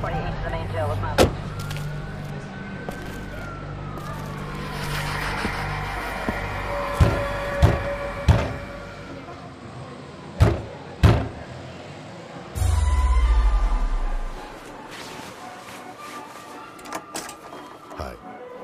48 to the main jail with Maverick. Hi.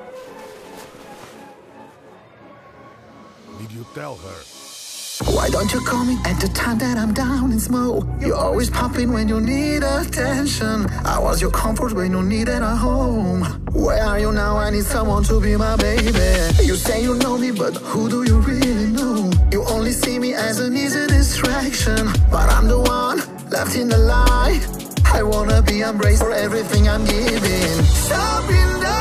Did you tell her? Why don't you call me at the time that I'm down in smoke? You're always popping when you need attention. I was your comfort when you needed a home. Where are you now? I need someone to be my baby. You say you know me, but who do you really know? You only see me as an easy distraction, but I'm the one left in the light. I wanna be embraced for everything I'm giving. Stop in the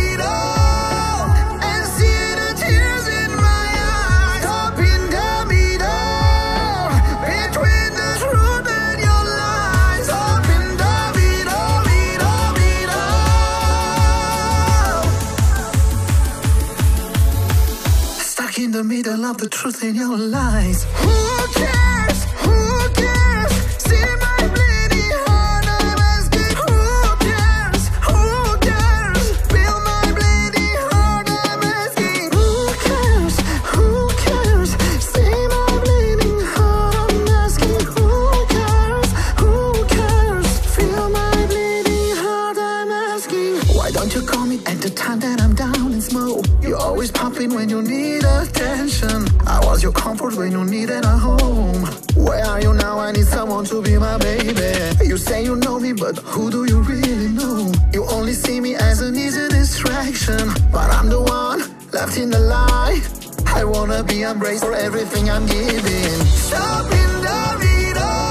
in the middle of the truth in your lies. Who cares? Who cares? See my bleeding heart, I'm asking. Who cares? Who cares? Feel my bleeding heart, I'm asking. Who cares? Who cares? See my bleeding heart, I'm asking. Who cares? Who cares? Feel my bleeding heart, I'm asking. Why don't you call me at the time that I'm down in smoke? You're always popping when you need attention. I was your comfort when you needed a home. Where are you now? I need someone to be my baby. You say you know me, but who do you really know? You only see me as an easy distraction, but I'm the one left in the light. I wanna be embraced for everything I'm giving. Stop in the middle.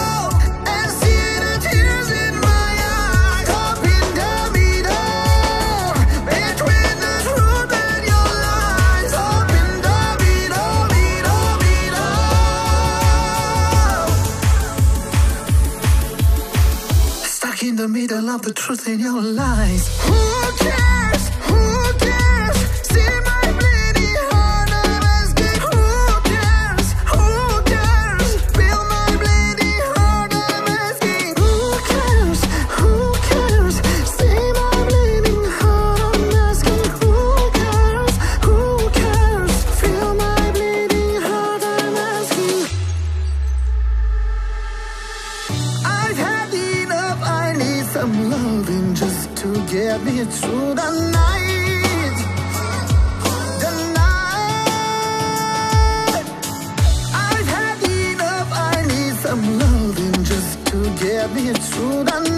In the middle of the truth in your lies. Who cares? Who cares? See my bleeding heart, I'm asking. Who cares? Who cares? Feel my bleeding heart, I'm asking. Who cares? Who cares? See my bleeding heart, I'm asking. Who cares? Who cares? Feel my bleeding heart, I'm asking. I've had enough. I need some loving just to get me through the night. The night. I've had enough. I need some loving just to get me through the night.